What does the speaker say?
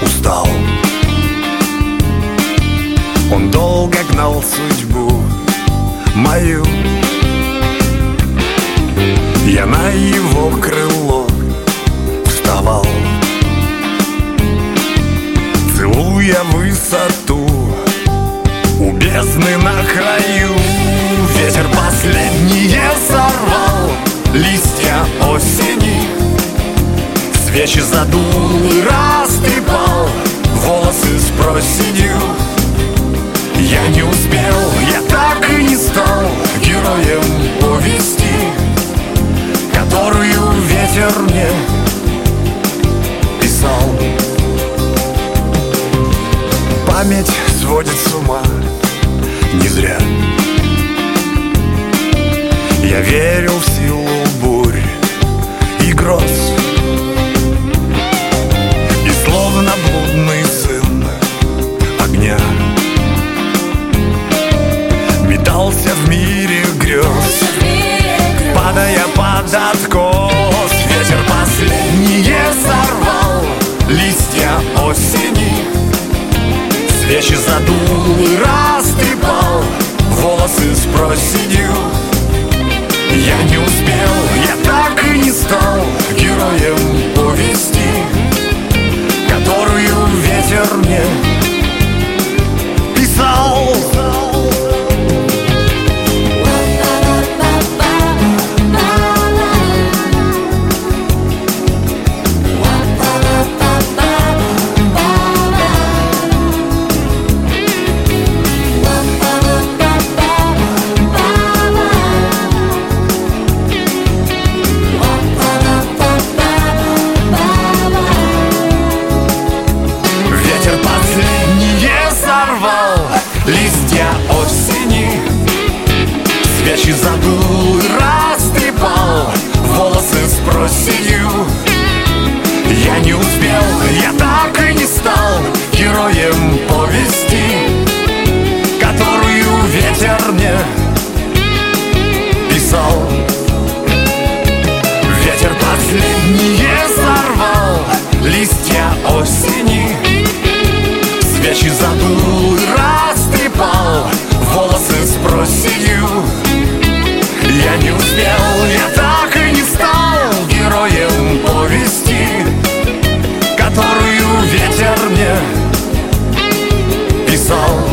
устал. Он долго гнал судьбу мою. Я на его крыло вставал, целуя высоту у бездны на краю. Ветер последнее сорвал, листья осени, свечи задул и растрепал, волосы с проседью. Я не успел, я так и не стал героем повести, которую ветер мне писал. Память сводит с ума не зря. Я верил в силу бурь и гроз, и словно блудный сын огня метался в мире грез, падая под откос. Ветер последнее сорвал, листья осени, свечи задул и растрепал, волосы с проседью. Я не успел, я так и не стал героем повести, которую ветер мне писал. Листья осени, свечи задул и растрепал, волосы с проседью. Я не успел, я так и не стал героем повести, которую ветер мне писал. Ветер последнее сорвал, листья осени, свечи задул и растрепал, волосы с проседью. Я не успел, я так и не стал героем повести, которую ветер мне писал.